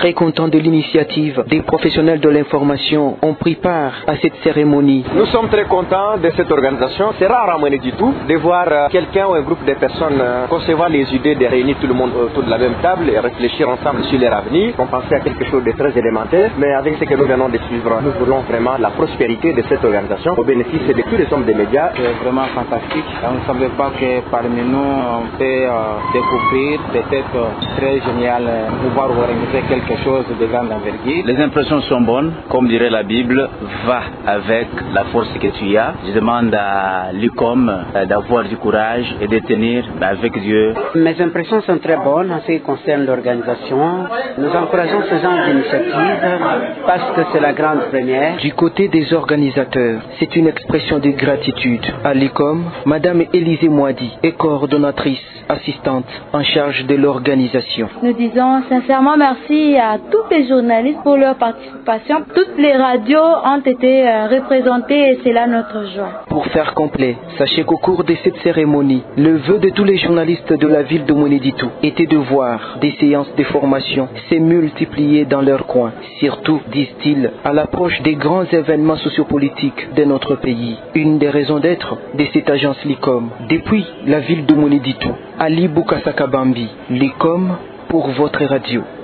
Très content de l'initiative, des professionnels de l'information ont pris part à cette cérémonie. Nous sommes très contents de cette organisation. C'est rare à Mweneditou de voir quelqu'un ou un groupe de personnes concevoir les idées de réunir tout le monde autour de la même table et réfléchir ensemble sur leur avenir. On pensait à quelque chose de très élémentaire, mais avec ce que nous venons de suivre, nous voulons vraiment la prospérité de cette organisation au bénéfice de tous les hommes des médias. C'est vraiment fantastique. On ne savait pas que parmi nous, on peut découvrir des têtes très géniales, pouvoir organiser quelque chose de grande envergure. Les impressions sont bonnes. Comme dirait la Bible, va avec la force que tu as. Je demande à l'ICOM d'avoir du courage et de tenir avec Dieu. Mes impressions sont très bonnes en ce qui concerne l'organisation. Nous encourageons ce genre d'initiative parce que c'est la grande première. Du côté des organisateurs, c'est une expression de gratitude. À l'ICOM, Madame Élisée Moadi est coordonnatrice assistante en charge de l'organisation. Nous disons sincèrement merci à tous les journalistes pour leur participation. Toutes les radios ont été représentées et c'est là notre joie. Pour faire complet, sachez qu'au cours de cette cérémonie, le vœu de tous les journalistes de la ville de Mweneditou était de voir des séances de formation se multiplier dans leur coin, surtout, disent-ils, à l'approche des grands événements sociopolitiques de notre pays. Une des raisons d'être de cette agence LICOM, depuis la ville de Mweneditou, Ali Boukassa Kabambi, LICOM pour votre radio.